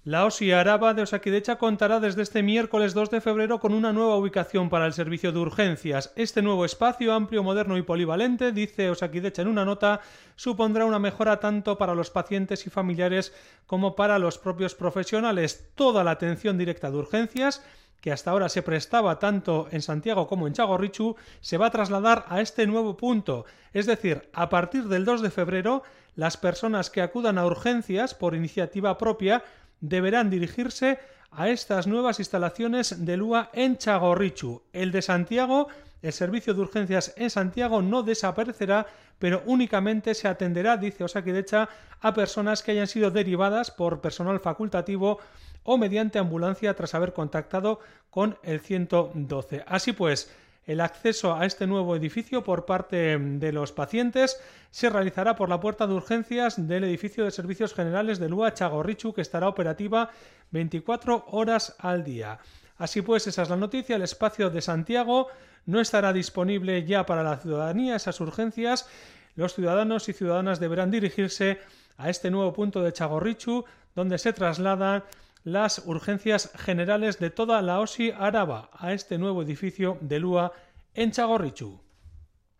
La OSI Araba de Osakidetza contará desde este miércoles 2 de febrero con una nueva ubicación para el servicio de urgencias. Este nuevo espacio, amplio, moderno y polivalente, dice Osakidetza en una nota, supondrá una mejora tanto para los pacientes y familiares como para los propios profesionales. Toda la atención directa de urgencias que hasta ahora se prestaba tanto en Santiago como en Txagorritxu, se va a trasladar a este nuevo punto. Es decir, a partir del 2 de febrero, las personas que acudan a urgencias por iniciativa propia deberán dirigirse a estas nuevas instalaciones del UA en Txagorritxu. El de Santiago, el servicio de urgencias en Santiago no desaparecerá, pero únicamente se atenderá, dice Osakidetza, a personas que hayan sido derivadas por personal facultativo o mediante ambulancia tras haber contactado con el 112. Así pues, el acceso a este nuevo edificio por parte de los pacientes se realizará por la puerta de urgencias del edificio de servicios generales del UA Txagorritxu, que estará operativa 24 horas al día. Así pues, esa es la noticia. El espacio de Santiago no estará disponible ya para la ciudadanía, esas urgencias. Los ciudadanos y ciudadanas deberán dirigirse a este nuevo punto de Txagorritxu, donde se trasladan las urgencias generales de toda la OSI Araba a este nuevo edificio del UA en Txagorritxu.